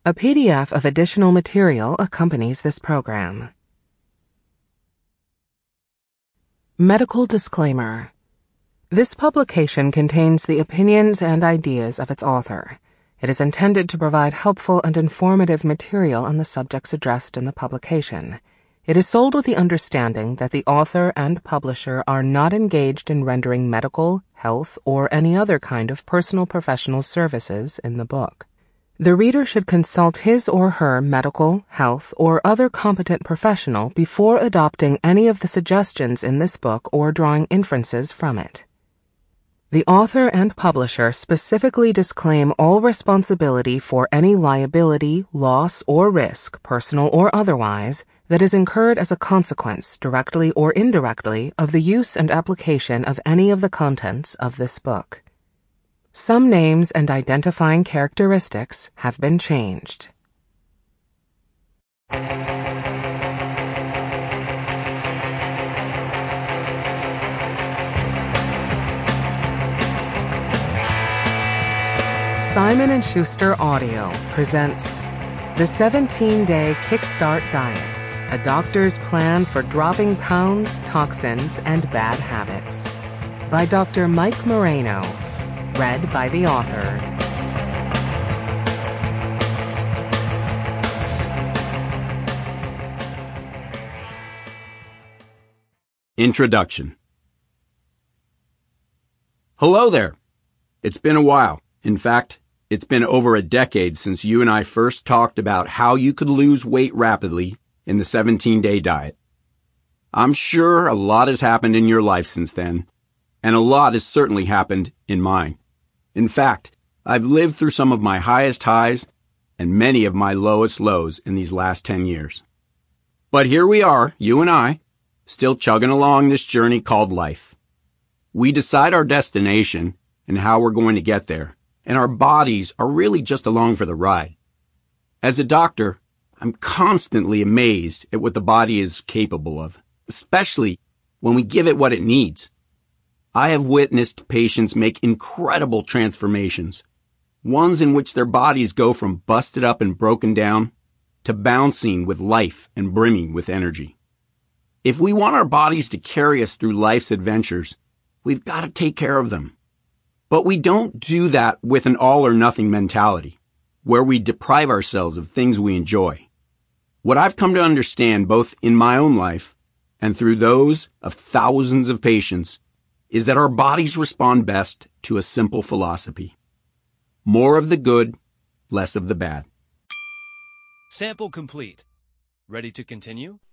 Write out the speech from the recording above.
A PDF of additional material accompanies this program. Medical disclaimer. This publication contains the opinions and ideas of its author. It is intended to provide helpful and informative material on the subjects addressed in the publication. It is sold with the understanding that the author and publisher are not engaged in rendering medical, health, or any other kind of personal professional services in the book. The reader should consult his or her medical, health, or other competent professional before adopting any of the suggestions in this book or drawing inferences from it. The author and publisher specifically disclaim all responsibility for any liability, loss, or risk, personal or otherwise, that is incurred as a consequence, directly or indirectly, of the use and application of any of the contents of this book. Some names and identifying characteristics have been changed. Simon & Schuster Audio presents The 17-Day Kickstart Diet, a doctor's plan for dropping pounds, toxins, and bad habits. By Dr. Mike Moreno. Read by the author. Introduction. Hello there. It's been a while. In fact, it's been over a decade since you and I first talked about how you could lose weight rapidly in the 17-day diet. I'm sure a lot has happened in your life since then, and a lot has certainly happened in mine. In fact, I've lived through some of my highest highs and many of my lowest lows in these last 10 years. But here we are, you and I, still chugging along this journey called life. We decide our destination and how we're going to get there, and our bodies are really just along for the ride. As a doctor, I'm constantly amazed at what the body is capable of, especially when we give it what it needs. I have witnessed patients make incredible transformations, ones in which their bodies go from busted up and broken down to bouncing with life and brimming with energy. If we want our bodies to carry us through life's adventures, we've got to take care of them. But we don't do that with an all-or-nothing mentality, where we deprive ourselves of things we enjoy. What I've come to understand both in my own life and through those of thousands of patients is that our bodies respond best to a simple philosophy. More of the good, less of the bad. Sample complete. Ready to continue?